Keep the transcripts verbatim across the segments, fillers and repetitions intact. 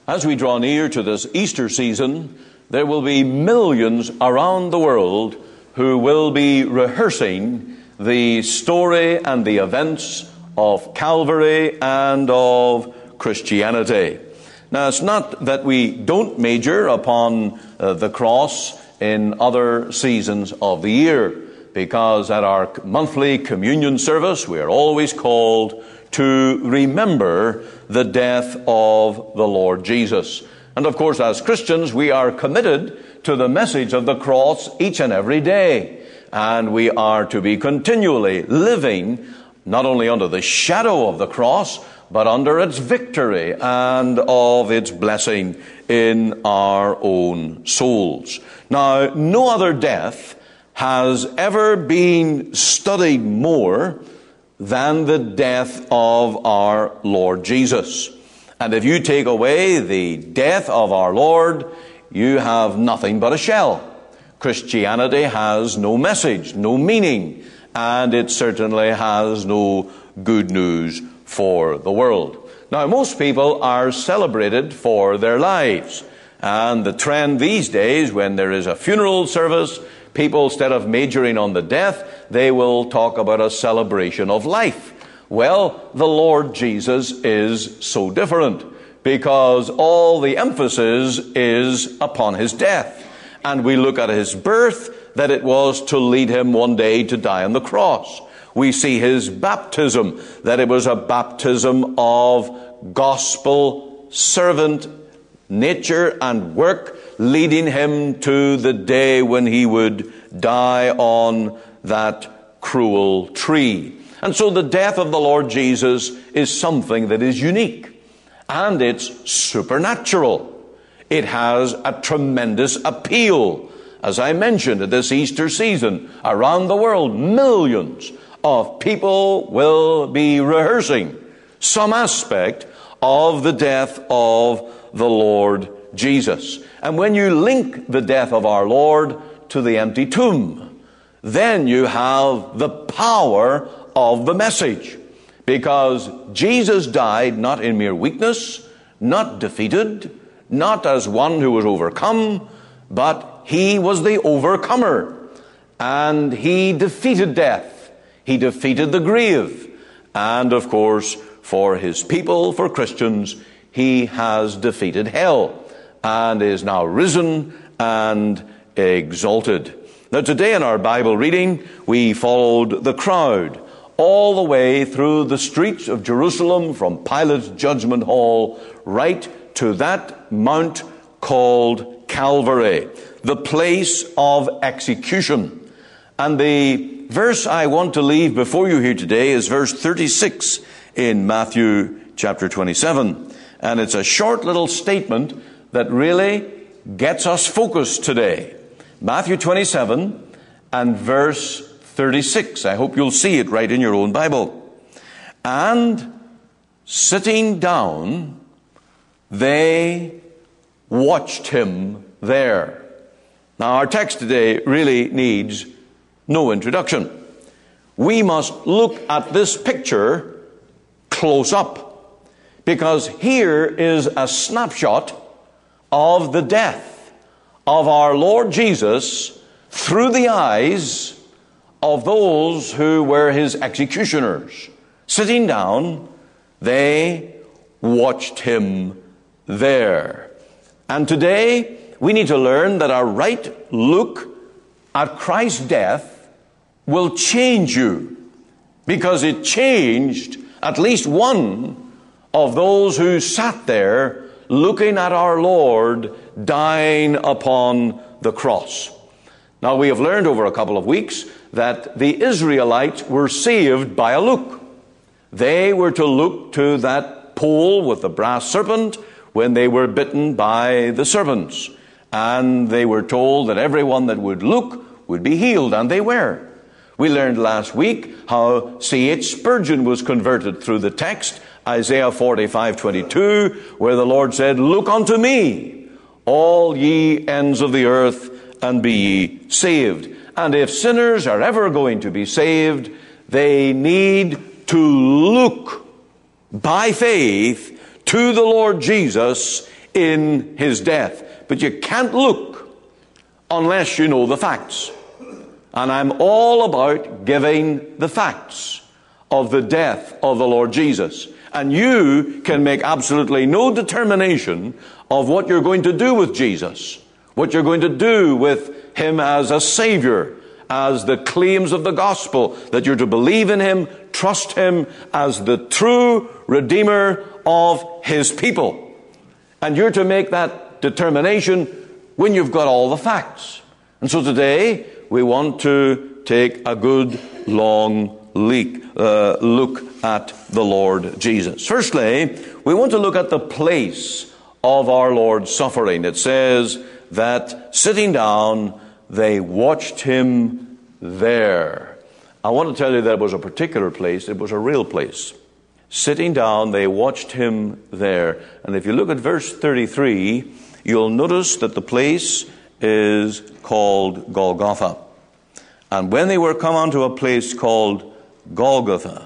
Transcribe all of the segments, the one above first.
As we draw near to this Easter season, there will be millions around the world who will be rehearsing the story and the events of Calvary and of Christianity. Now, it's not that we don't major upon uh, the cross in other seasons of the year, because at our monthly communion service, we are always called to remember the death of the Lord Jesus. And of course, as Christians, we are committed to the message of the cross each and every day. And we are to be continually living not only under the shadow of the cross, but under its victory and of its blessing in our own souls. Now, no other death has ever been studied more than the death of our Lord Jesus. And if you take away the death of our Lord, you have nothing but a shell. Christianity has no message, no meaning, and it certainly has no good news for the world. Now, most people are celebrated for their lives. And the trend these days, when there is a funeral service, people, instead of majoring on the death, they will talk about a celebration of life. Well, the Lord Jesus is so different, because all the emphasis is upon his death. And we look at his birth, that it was to lead him one day to die on the cross. We see his baptism, that it was a baptism of gospel servant nature and work, leading him to the day when he would die on that cruel tree. And so the death of the Lord Jesus is something that is unique, and it's supernatural. It has a tremendous appeal. As I mentioned, at this Easter season, around the world, millions of people will be rehearsing some aspect of the death of the Lord Jesus. And when you link the death of our Lord to the empty tomb, then you have the power of the message. Because Jesus died not in mere weakness, not defeated, not as one who was overcome, but he was the overcomer. And he defeated death. He defeated the grave. And of course, for his people, for Christians, he has defeated hell and is now risen and exalted. Now, today in our Bible reading, we followed the crowd all the way through the streets of Jerusalem, from Pilate's judgment hall right to that mount called Calvary, the place of execution. And the verse I want to leave before you here today is verse thirty-six in Matthew chapter twenty-seven. And it's a short little statement that really gets us focused today. Matthew twenty-seven and verse thirty-six. I hope you'll see it right in your own Bible. And sitting down, they watched him there. Now, our text today really needs no introduction. We must look at this picture close up, because here is a snapshot of the death of our Lord Jesus through the eyes of those who were his executioners. Sitting down, they watched him there. And today, we need to learn that our right look at Christ's death will change you, because it changed at least one of those who sat there looking at our Lord dying upon the cross. Now, we have learned over a couple of weeks that the Israelites were saved by a look. They were to look to that pole with the brass serpent when they were bitten by the serpents. And they were told that everyone that would look would be healed, and they were. We learned last week how C H Spurgeon was converted through the text, Isaiah forty-five twenty-two, where the Lord said, "Look unto me, all ye ends of the earth, and be ye saved." And if sinners are ever going to be saved, they need to look by faith to the Lord Jesus in his death. But you can't look unless you know the facts. And I'm all about giving the facts of the death of the Lord Jesus. And you can make absolutely no determination of what you're going to do with Jesus, what you're going to do with him as a Savior, as the claims of the gospel, that you're to believe in him, trust him as the true Redeemer of his people. And you're to make that determination when you've got all the facts. And so today, we want to take a good long leak, uh, look at the Lord Jesus. Firstly, we want to look at the place of our Lord's suffering. It says that sitting down, they watched him there. I want to tell you that it was a particular place. It was a real place. Sitting down, they watched him there. And if you look at verse thirty-three, you'll notice that the place is called Golgotha. And when they were come unto a place called Golgotha,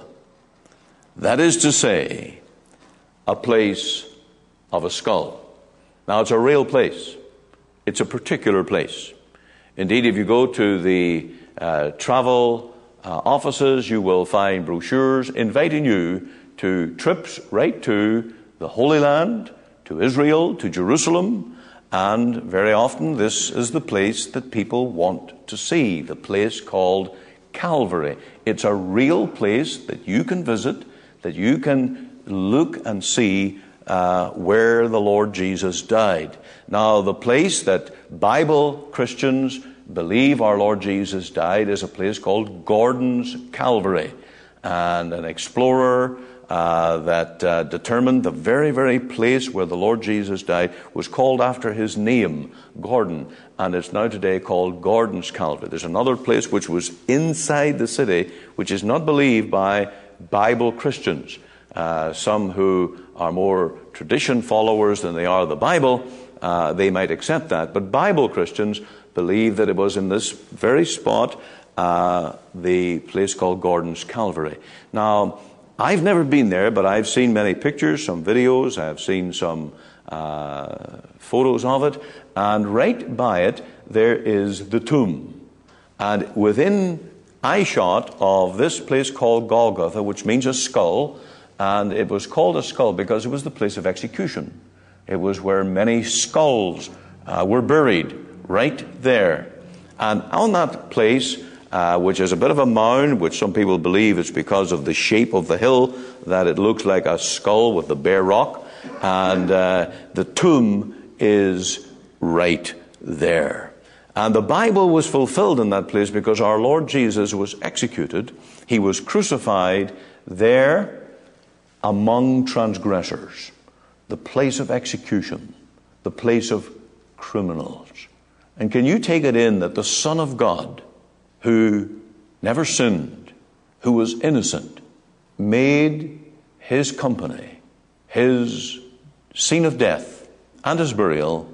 that is to say, a place of a skull. Now, it's a real place. It's a particular place. Indeed, if you go to the uh, travel uh, offices, you will find brochures inviting you to trips right to the Holy Land, to Israel, to Jerusalem. And very often this is the place that people want to see, the place called Calvary. It's a real place that you can visit, that you can look and see uh, where the Lord Jesus died. Now, the place that Bible Christians believe our Lord Jesus died is a place called Gordon's Calvary. And an explorer Uh, that uh, determined the very, very place where the Lord Jesus died was called after his name, Gordon, and it's now today called Gordon's Calvary. There's another place which was inside the city, which is not believed by Bible Christians. Uh, some who are more tradition followers than they are the Bible, uh, they might accept that. But Bible Christians believe that it was in this very spot, uh, the place called Gordon's Calvary. Now, I've never been there, but I've seen many pictures, some videos, I've seen some uh, photos of it, and right by it there is the tomb. And within eyeshot of this place called Golgotha, which means a skull, and it was called a skull because it was the place of execution. It was where many skulls uh, were buried, right there. And on that place, Uh, which is a bit of a mound, which some people believe is because of the shape of the hill, that it looks like a skull with the bare rock. And uh, the tomb is right there. And the Bible was fulfilled in that place because our Lord Jesus was executed. He was crucified there among transgressors. The place of execution. The place of criminals. And can you take it in that the Son of God, who never sinned, who was innocent, made his company, his scene of death, and his burial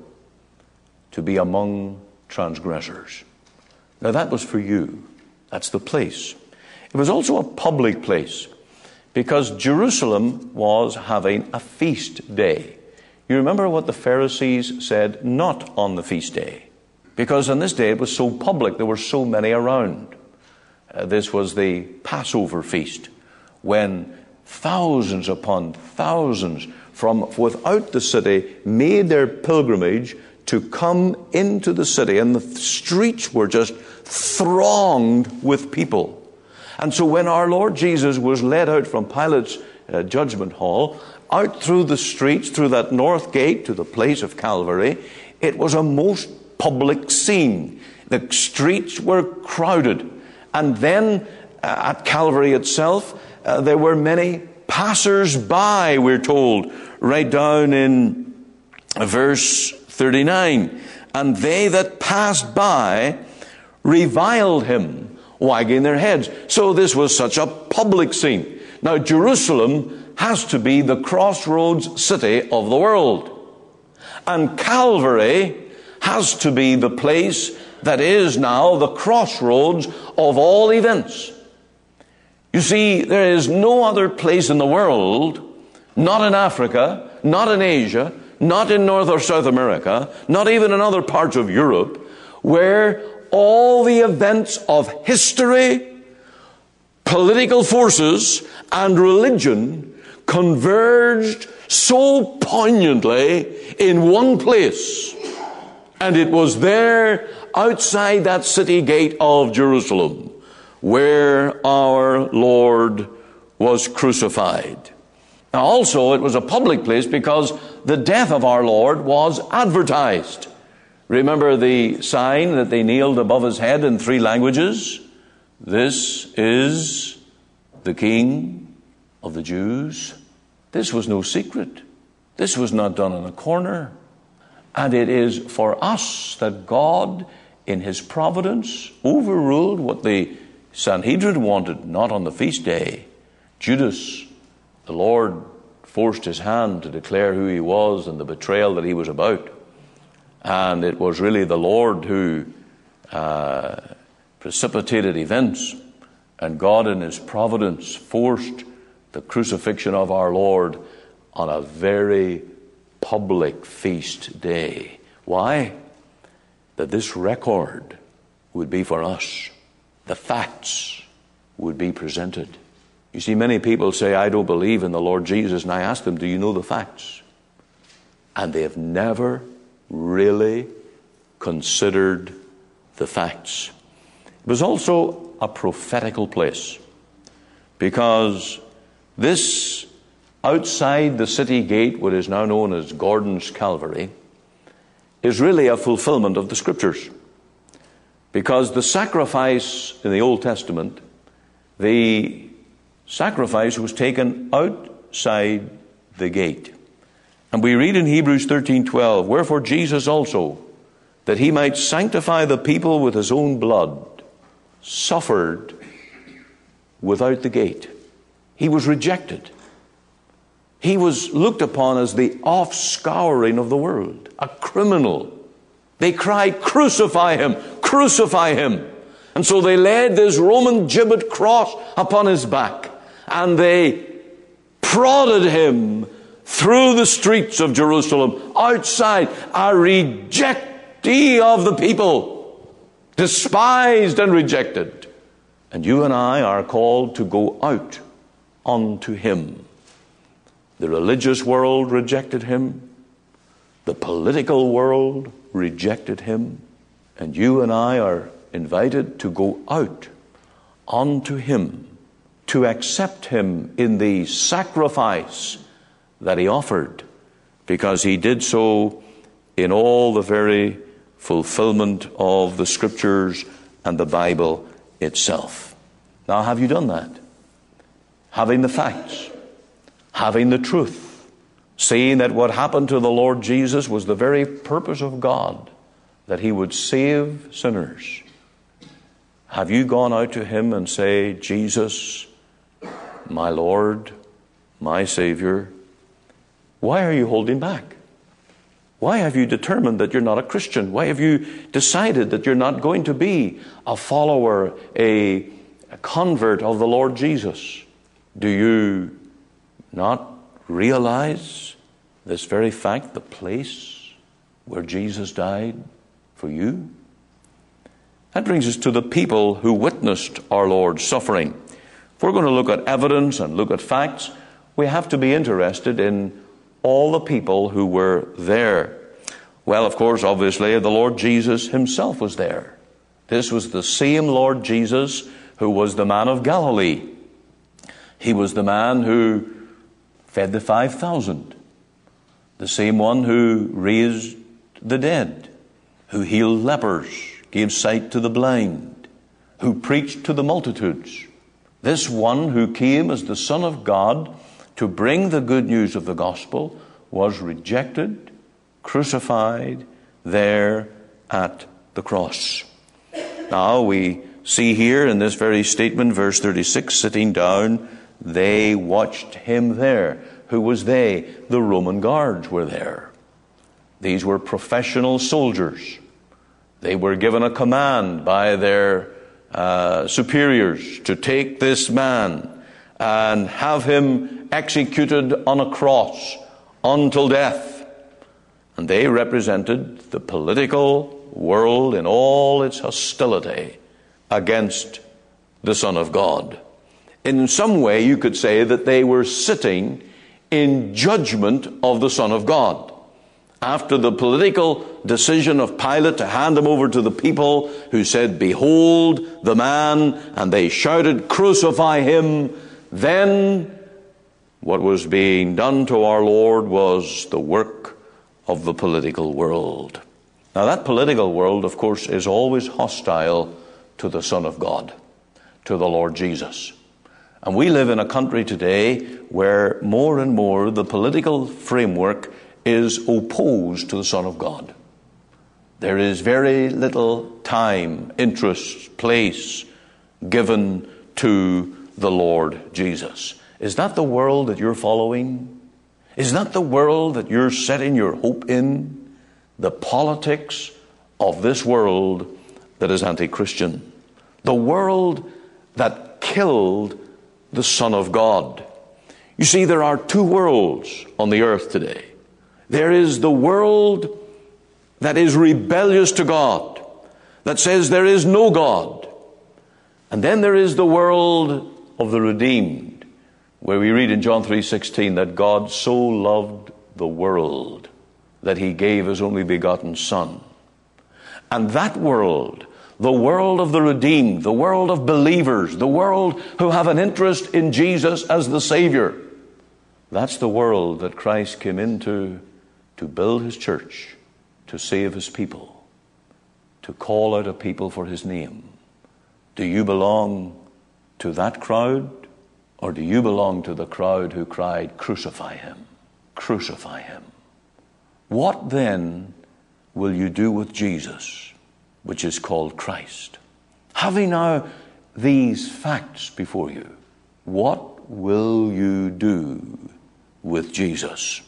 to be among transgressors. Now that was for you. That's the place. It was also a public place because Jerusalem was having a feast day. You remember what the Pharisees said not on the feast day? Because on this day it was so public, there were so many around. Uh, this was the Passover feast, when thousands upon thousands from without the city made their pilgrimage to come into the city, and the streets were just thronged with people. And so when our Lord Jesus was led out from Pilate's uh, judgment hall, out through the streets, through that north gate to the place of Calvary, it was a most public scene. The streets were crowded. And then uh, at Calvary itself, uh, there were many passers-by, we're told, right down in verse thirty-nine. And they that passed by reviled him, wagging their heads. So this was such a public scene. Now, Jerusalem has to be the crossroads city of the world. And Calvary has to be the place that is now the crossroads of all events. You see, there is no other place in the world, not in Africa, not in Asia, not in North or South America, not even in other parts of Europe, where all the events of history, political forces, and religion converged so poignantly in one place. And it was there, outside that city gate of Jerusalem, where our Lord was crucified. Now also, it was a public place because the death of our Lord was advertised. Remember the sign that they nailed above his head in three languages? This is the King of the Jews. This was no secret. This was not done in a corner. And it is for us that God, in his providence, overruled what the Sanhedrin wanted, not on the feast day. Judas, the Lord forced his hand to declare who he was and the betrayal that he was about. And it was really the Lord who uh, precipitated events. And God in his providence forced the crucifixion of our Lord on a very public feast day. Why? That this record would be for us. The facts would be presented. You see, many people say, I don't believe in the Lord Jesus. And I ask them, do you know the facts? And they have never really considered the facts. It was also a prophetical place, because this, outside the city gate, what is now known as Gordon's Calvary, is really a fulfillment of the Scriptures. Because the sacrifice in the Old Testament, the sacrifice was taken outside the gate. And we read in Hebrews thirteen twelve, wherefore Jesus also, that he might sanctify the people with his own blood, suffered without the gate. He was rejected. He was looked upon as the offscouring of the world, a criminal. They cried, crucify him, crucify him. And so they laid this Roman gibbet cross upon his back, and they prodded him through the streets of Jerusalem, outside, a rejectee of the people, despised and rejected. And you and I are called to go out unto him. The religious world rejected him. The political world rejected him. And you and I are invited to go out unto him, to accept him in the sacrifice that he offered, because he did so in all the very fulfillment of the Scriptures and the Bible itself. Now, have you done that? Having the facts, having the truth, seeing that what happened to the Lord Jesus was the very purpose of God, that he would save sinners. Have you gone out to him and say, Jesus, my Lord, my Savior, why are you holding back? Why have you determined that you're not a Christian? Why have you decided that you're not going to be a follower, a, a convert of the Lord Jesus? Do you not realize this very fact, the place where Jesus died for you? That brings us to the people who witnessed our Lord's suffering. If we're going to look at evidence and look at facts, we have to be interested in all the people who were there. Well, of course, obviously, the Lord Jesus himself was there. This was the same Lord Jesus who was the man of Galilee. He was the man who fed the five thousand. The same one who raised the dead, who healed lepers, gave sight to the blind, who preached to the multitudes. This one who came as the Son of God to bring the good news of the gospel was rejected, crucified there at the cross. Now we see here in this very statement, verse thirty-six, sitting down, they watched him there. Who was they? The Roman guards were there. These were professional soldiers. They were given a command by their uh, superiors to take this man and have him executed on a cross until death. And they represented the political world in all its hostility against the Son of God. In some way, you could say that they were sitting in judgment of the Son of God. After the political decision of Pilate to hand him over to the people who said, "Behold the man," and they shouted, "Crucify him," then what was being done to our Lord was the work of the political world. Now that political world, of course, is always hostile to the Son of God, to the Lord Jesus. And we live in a country today where more and more the political framework is opposed to the Son of God. There is very little time, interest, place given to the Lord Jesus. Is that the world that you're following? Is that the world that you're setting your hope in? The politics of this world that is anti-Christian. The world that killed the Son of God. You see, there are two worlds on the earth today. There is the world that is rebellious to God, that says there is no God. And then there is the world of the redeemed, where we read in John three sixteen that God so loved the world that he gave his only begotten Son. And that world, the world of the redeemed, the world of believers, the world who have an interest in Jesus as the Savior, that's the world that Christ came into to build his church, to save his people, to call out a people for his name. Do you belong to that crowd, or do you belong to the crowd who cried, "Crucify him, crucify him"? What then will you do with Jesus, which is called Christ? Having now these facts before you, what will you do with Jesus?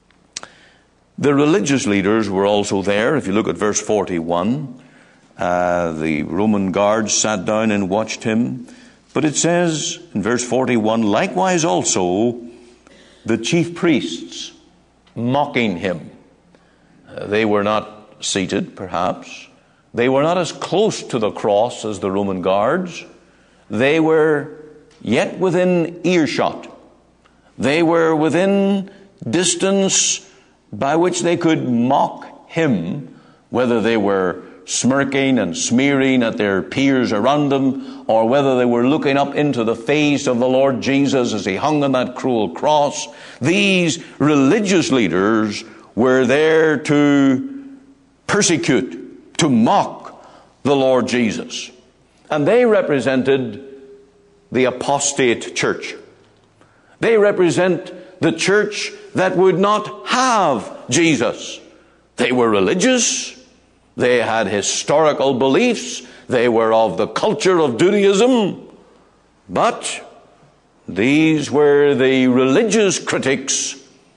The religious leaders were also there. If you look at verse forty-one, uh, the Roman guards sat down and watched him. But it says in verse forty-one, likewise also the chief priests mocking him. Uh, they were not seated, perhaps. They were not as close to the cross as the Roman guards. They were yet within earshot. They were within distance by which they could mock him, whether they were smirking and smearing at their peers around them, or whether they were looking up into the face of the Lord Jesus as he hung on that cruel cross. These religious leaders were there to persecute, to mock the Lord Jesus. And they represented the apostate church. They represent the church that would not have Jesus. They were religious. They had historical beliefs. They were of the culture of Judaism. But these were the religious critics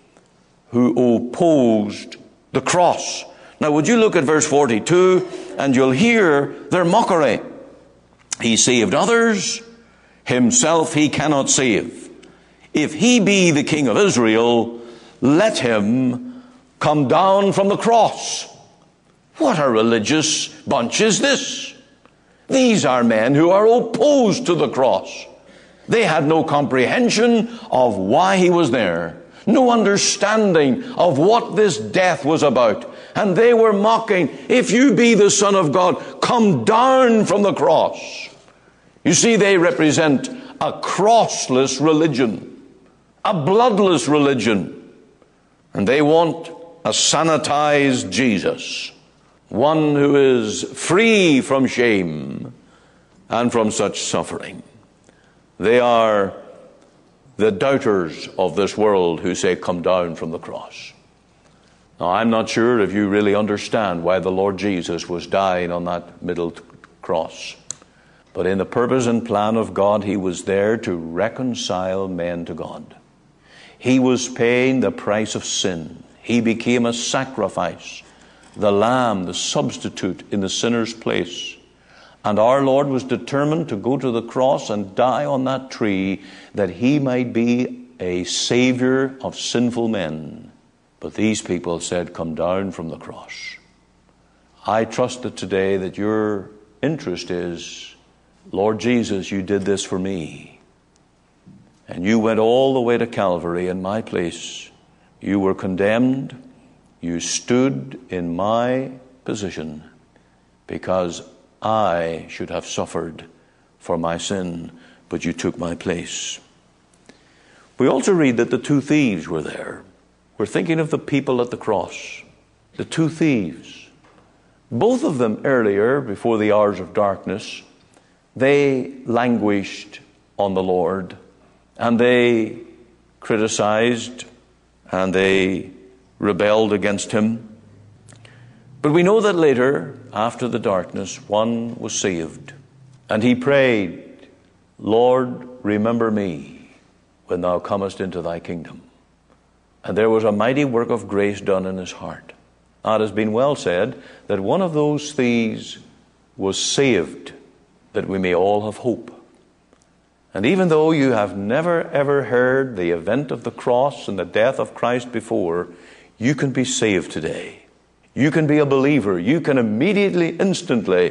who opposed the cross. Now, would you look at verse forty-two, and you'll hear their mockery. He saved others, himself he cannot save. If he be the King of Israel, let him come down from the cross. What a religious bunch is this? These are men who are opposed to the cross. They had no comprehension of why he was there, no understanding of what this death was about. And they were mocking, if you be the Son of God, come down from the cross. You see, they represent a crossless religion, a bloodless religion. And they want a sanitized Jesus, one who is free from shame and from such suffering. They are the doubters of this world who say, come down from the cross. Now, I'm not sure if you really understand why the Lord Jesus was dying on that middle cross. But in the purpose and plan of God, he was there to reconcile men to God. He was paying the price of sin. He became a sacrifice, the lamb, the substitute in the sinner's place. And our Lord was determined to go to the cross and die on that tree that he might be a savior of sinful men. But these people said, come down from the cross. I trust that today that your interest is, Lord Jesus, you did this for me. And you went all the way to Calvary in my place. You were condemned. You stood in my position because I should have suffered for my sin, but you took my place. We also read that the two thieves were there. We're thinking of the people at the cross, the two thieves. Both of them earlier, before the hours of darkness, they languished on the Lord, and they criticized, and they rebelled against him. But we know that later, after the darkness, one was saved. And he prayed, Lord, remember me when thou comest into thy kingdom. And there was a mighty work of grace done in his heart. Now, it has been well said that one of those thieves was saved, that we may all have hope. And even though you have never ever heard the event of the cross and the death of Christ before, you can be saved today. You can be a believer. You can immediately, instantly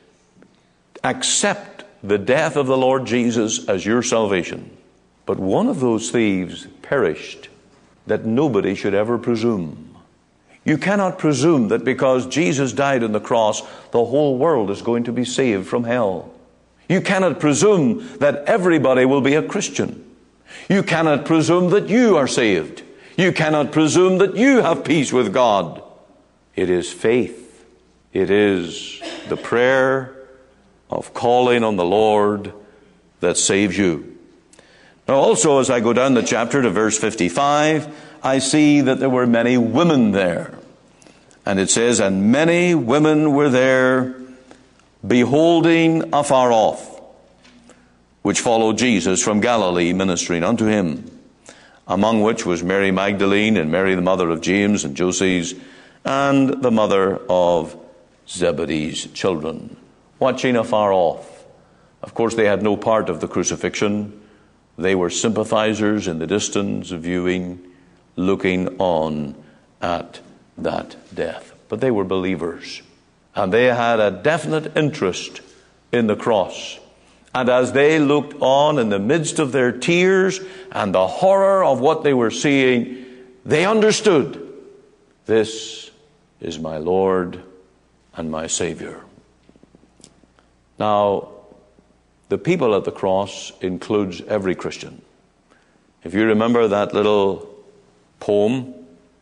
accept the death of the Lord Jesus as your salvation. But one of those thieves perished, that nobody should ever presume. You cannot presume that because Jesus died on the cross, the whole world is going to be saved from hell. You cannot presume that everybody will be a Christian. You cannot presume that you are saved. You cannot presume that you have peace with God. It is faith. It is the prayer of calling on the Lord that saves you. Now also, as I go down the chapter to verse fifty-five, I see that there were many women there. And it says, and many women were there, beholding afar off, which followed Jesus from Galilee, ministering unto him, among which was Mary Magdalene, and Mary the mother of James and Joses, and the mother of Zebedee's children, watching afar off. Of course, they had no part of the crucifixion. They were sympathizers in the distance, viewing, looking on at that death. But they were believers, and they had a definite interest in the cross. And as they looked on in the midst of their tears and the horror of what they were seeing, they understood, this is my Lord and my Savior. Now, the people at the cross includes every Christian. If you remember that little poem,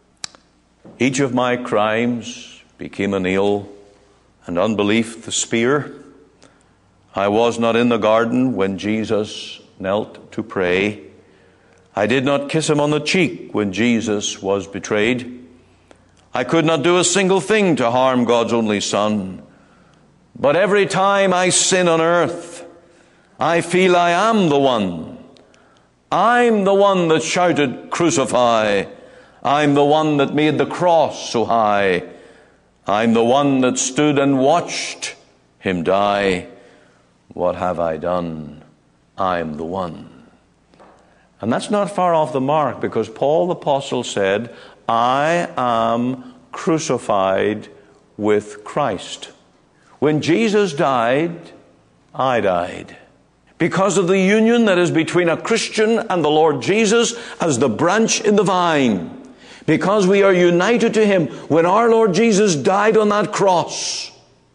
each of my crimes became a nail, and unbelief the spear. I was not in the garden when Jesus knelt to pray. I did not kiss him on the cheek when Jesus was betrayed. I could not do a single thing to harm God's only Son. But every time I sin on earth, I feel I am the one. I'm the one that shouted, crucify. I'm the one that made the cross so high. I'm the one that stood and watched him die. What have I done? I'm the one. And that's not far off the mark, because Paul the Apostle said, I am crucified with Christ. When Jesus died, I died. Because of the union that is between a Christian and the Lord Jesus as the branch in the vine. Because we are united to him. When our Lord Jesus died on that cross,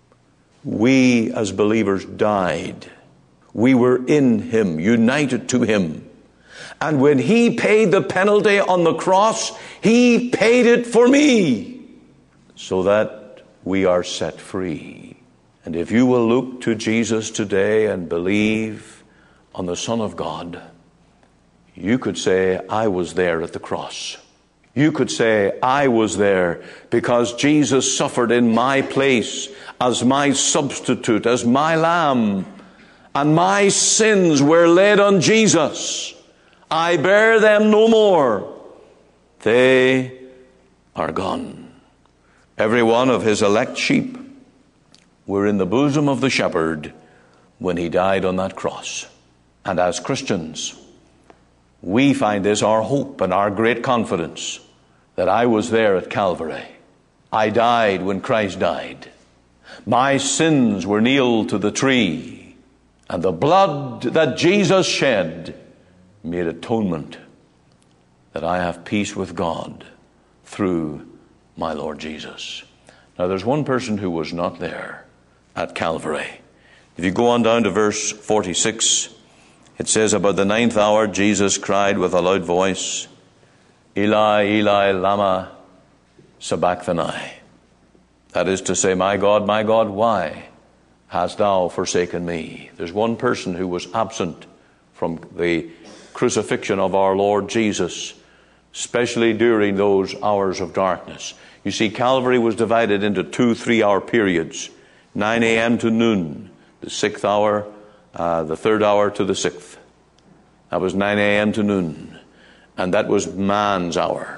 we as believers died. We were in him, united to him. And when he paid the penalty on the cross, he paid it for me, so that we are set free. And if you will look to Jesus today and believe on the Son of God, you could say, I was there at the cross. You could say, I was there because Jesus suffered in my place as my substitute, as my lamb, and my sins were laid on Jesus. I bear them no more. They are gone. Every one of his elect sheep were in the bosom of the shepherd when he died on that cross. And as Christians, we find this our hope and our great confidence, that I was there at Calvary. I died when Christ died. My sins were nailed to the tree, and the blood that Jesus shed made atonement that I have peace with God through my Lord Jesus. Now there's one person who was not there at Calvary. If you go on down to verse forty-six, it says, about the ninth hour, Jesus cried with a loud voice, Eli, Eli, lama sabachthani. That is to say, my God, my God, why hast thou forsaken me? There's one person who was absent from the crucifixion of our Lord Jesus, especially during those hours of darkness. You see, Calvary was divided into two three-hour periods, nine a.m. to noon, the sixth hour, uh, the third hour to the sixth. That was nine a.m. to noon, and that was man's hour.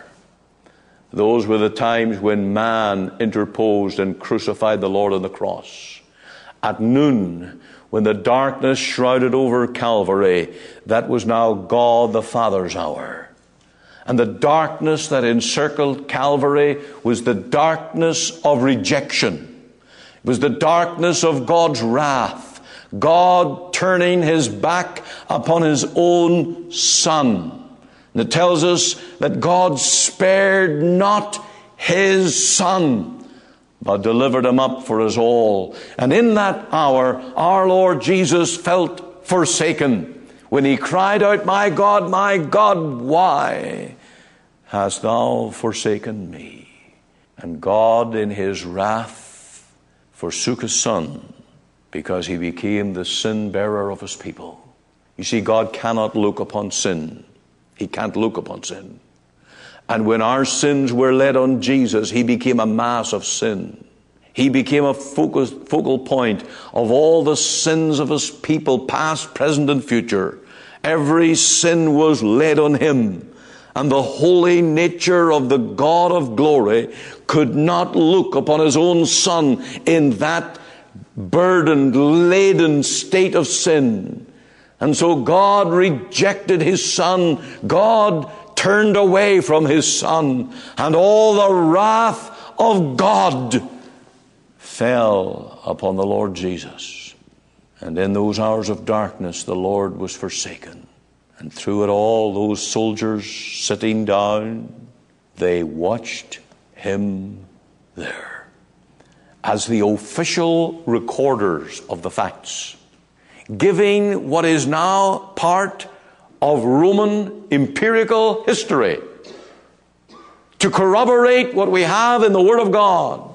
Those were the times when man interposed and crucified the Lord on the cross. At noon, when the darkness shrouded over Calvary, that was now God the Father's hour. And the darkness that encircled Calvary was the darkness of rejection. It was the darkness of God's wrath. God turning his back upon his own Son. And it tells us that God spared not his Son, but delivered him up for us all. And in that hour, our Lord Jesus felt forsaken when he cried out, my God, my God, why hast thou forsaken me? And God in his wrath forsook his Son because he became the sin bearer of his people. You see, God cannot look upon sin. He can't look upon sin. And when our sins were laid on Jesus, he became a mass of sin. He became a focus, focal point of all the sins of his people, past, present, and future. Every sin was laid on him. And the holy nature of the God of glory could not look upon his own Son in that burdened, laden state of sin. And so God rejected his Son. God turned away from his Son. And all the wrath of God fell upon the Lord Jesus. And in those hours of darkness, the Lord was forsaken. And through it all, those soldiers sitting down, they watched him there. As the official recorders of the facts, giving what is now part of Roman empirical history to corroborate what we have in the Word of God.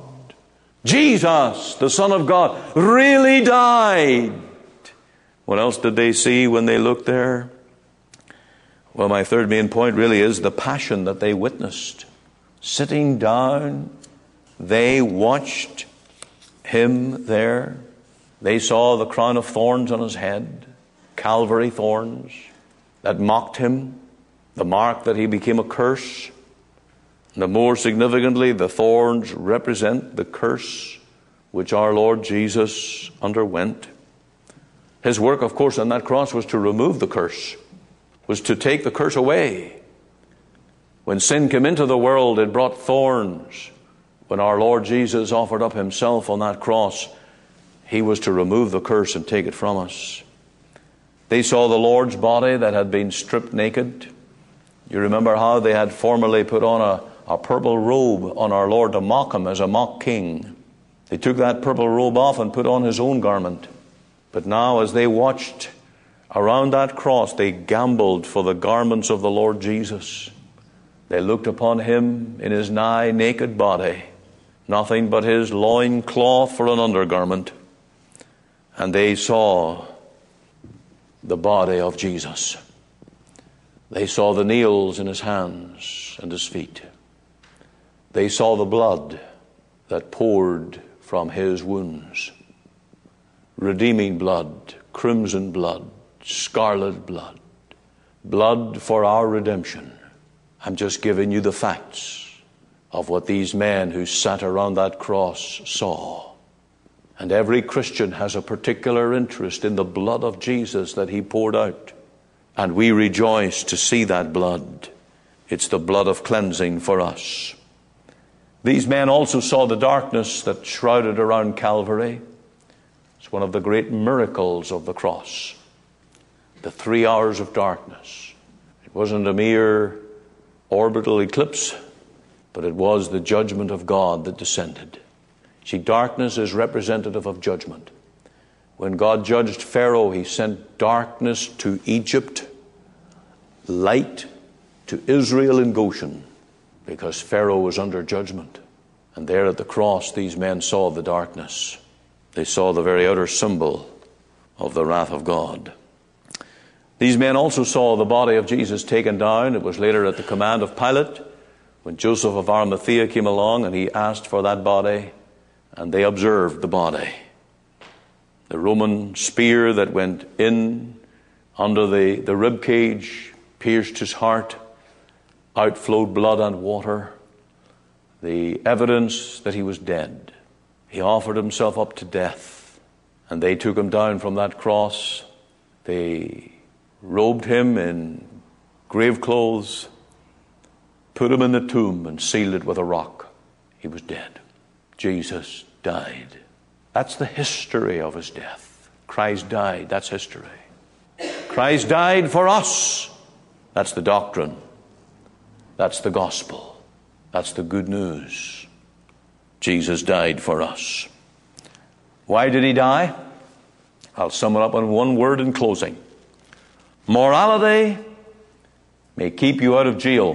Jesus, the Son of God, really died. What else did they see when they looked there? Well, my third main point really is the passion that they witnessed. Sitting down, they watched him there. They saw the crown of thorns on his head, Calvary thorns, that mocked him, the mark that he became a curse. And more significantly, the thorns represent the curse which our Lord Jesus underwent. His work, of course, on that cross was to remove the curse, was to take the curse away. When sin came into the world, it brought thorns. When our Lord Jesus offered up himself on that cross, he was to remove the curse and take it from us. They saw the Lord's body that had been stripped naked. You remember how they had formerly put on a, a purple robe on our Lord to mock him as a mock king. They took that purple robe off and put on his own garment. But now as they watched around that cross, they gambled for the garments of the Lord Jesus. They looked upon him in his nigh naked body, nothing but his loin cloth for an undergarment. And they saw the body of Jesus. They saw the nails in his hands and his feet. They saw the blood that poured from his wounds. Redeeming blood, crimson blood, scarlet blood. Blood for our redemption. I'm just giving you the facts of what these men who sat around that cross saw. And every Christian has a particular interest in the blood of Jesus that he poured out. And we rejoice to see that blood It's the blood of cleansing for us. These men also saw the darkness that shrouded around Calvary. It's one of the great miracles of the cross. The three hours of darkness. It wasn't a mere orbital eclipse, but it was the judgment of God that descended. See, darkness is representative of judgment. When God judged Pharaoh, he sent darkness to Egypt, light to Israel in Goshen, because Pharaoh was under judgment. And there at the cross, these men saw the darkness. They saw the very outer symbol of the wrath of God. These men also saw the body of Jesus taken down. It was later at the command of Pilate, when Joseph of Arimathea came along and he asked for that body, and they observed the body. The Roman spear that went in under the, the rib cage pierced his heart. Outflowed blood and water, the evidence that he was dead. He offered himself up to death, and they took him down from that cross. They robed him in grave clothes, put him in the tomb, and sealed it with a rock. He was dead. Jesus died. That's the history of his death. Christ died. That's history. Christ died for us. That's the doctrine. That's the gospel. That's the good news. Jesus died for us. Why did he die? I'll sum it up in one word in closing. Morality may keep you out of jail,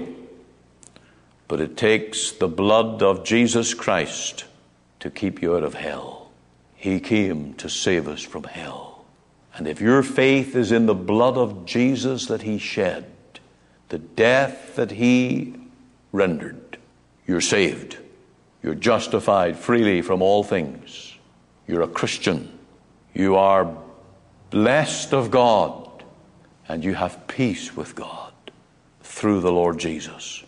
but it takes the blood of Jesus Christ to keep you out of hell. He came to save us from hell. And if your faith is in the blood of Jesus that he shed, the death that he rendered, you're saved. You're justified freely from all things. You're a Christian. You are blessed of God, and you have peace with God through the Lord Jesus.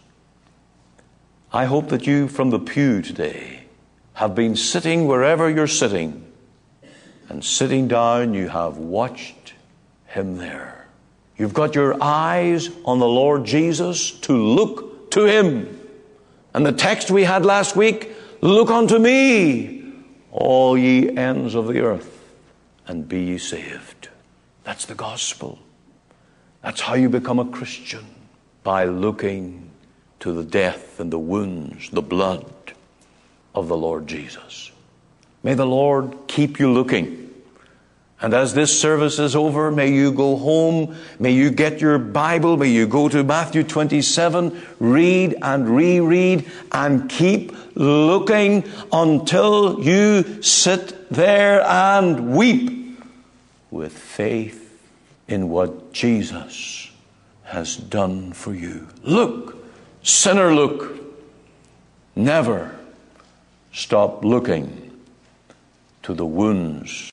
I hope that you from the pew today have been sitting wherever you're sitting, and sitting down you have watched him there. You've got your eyes on the Lord Jesus to look to him. And the text we had last week, look unto me, all ye ends of the earth, and be ye saved. That's the gospel. That's how you become a Christian, by looking to the death and the wounds, the blood of the Lord Jesus. May the Lord keep you looking. And as this service is over, may you go home, may you get your Bible, may you go to Matthew twenty-seven, read and reread, and keep looking until you sit there and weep with faith in what Jesus has done for you. Look, sinner, look. Never stop looking to the wounds